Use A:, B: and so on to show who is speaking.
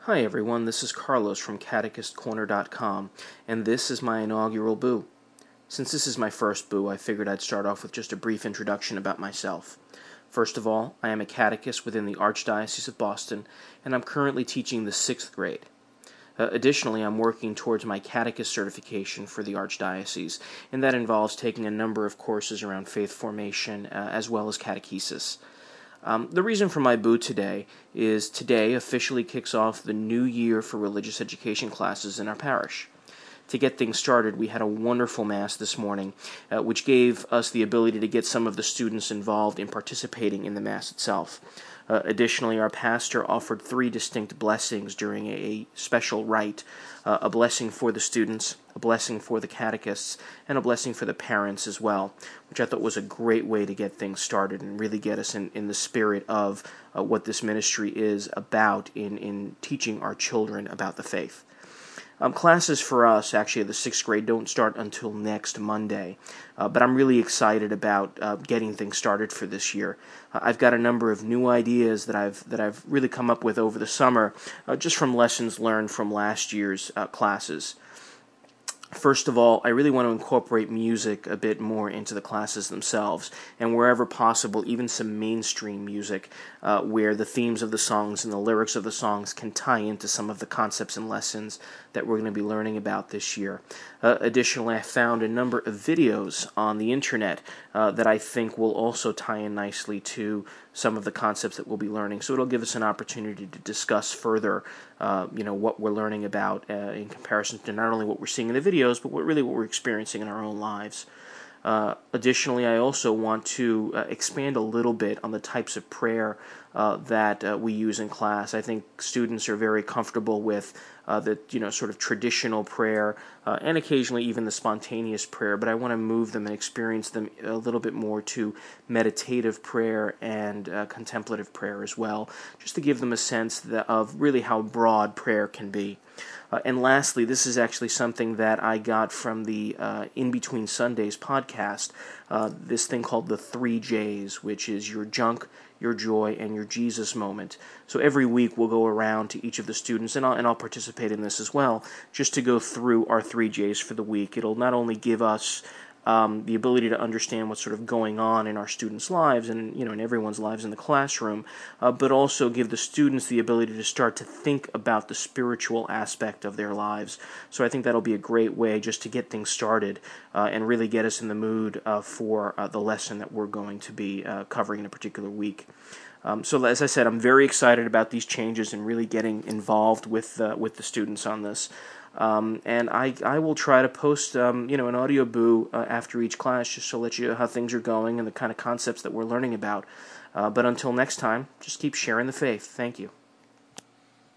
A: Hi everyone, this is Carlos from CatechistCorner.com, and this is my inaugural boo. Since this is my first boo, I figured I'd start off with just a brief introduction about myself. First of all, I am a catechist within the Archdiocese of Boston, and I'm currently teaching the 6th grade. Additionally, I'm working towards my catechist certification for the Archdiocese, and that involves taking a number of courses around faith formation as well as catechesis. The reason for my boo today is today officially kicks off the new year for religious education classes in our parish. To get things started, we had a wonderful Mass this morning, which gave us the ability to get some of the students involved in participating in the Mass itself. Additionally, our pastor offered 3 distinct blessings during a special rite, a blessing for the students, a blessing for the catechists, and a blessing for the parents as well, which I thought was a great way to get things started and really get us in the spirit of what this ministry is about in teaching our children about the faith. Classes for us, actually, the 6th grade, don't start until next Monday, but I'm really excited about getting things started for this year. I've got a number of new ideas that I've really come up with over the summer, just from lessons learned from last year's classes. First of all, I really want to incorporate music a bit more into the classes themselves, and wherever possible, even some mainstream music, where the themes of the songs and the lyrics of the songs can tie into some of the concepts and lessons that we're going to be learning about this year. Additionally, I found a number of videos on the internet that I think will also tie in nicely to some of the concepts that we'll be learning. So it'll give us an opportunity to discuss further, what we're learning about in comparison to not only what we're seeing in the videos, but what we're experiencing in our own lives. Additionally, I also want to expand a little bit on the types of prayer that we use in class. I think students are very comfortable with the sort of traditional prayer and occasionally even the spontaneous prayer, but I want to move them and experience them a little bit more to meditative prayer and contemplative prayer as well, just to give them a sense of really how broad prayer can be. And lastly, this is actually something that I got from the In Between Sundays podcast, this thing called the 3 J's, which is your junk, your joy, and your Jesus moment. So every week we'll go around to each of the students, and I'll participate in this as well, just to go through our 3 J's for the week. It'll not only give us the ability to understand what's sort of going on in our students' lives and in everyone's lives in the classroom, but also give the students the ability to start to think about the spiritual aspect of their lives. So I think that'll be a great way just to get things started and really get us in the mood for the lesson that we're going to be covering in a particular week. So as I said, I'm very excited about these changes and really getting involved with the students on this. And I will try to post, an audio boo after each class just to let you know how things are going and the kind of concepts that we're learning about. But until next time, just keep sharing the faith. Thank you.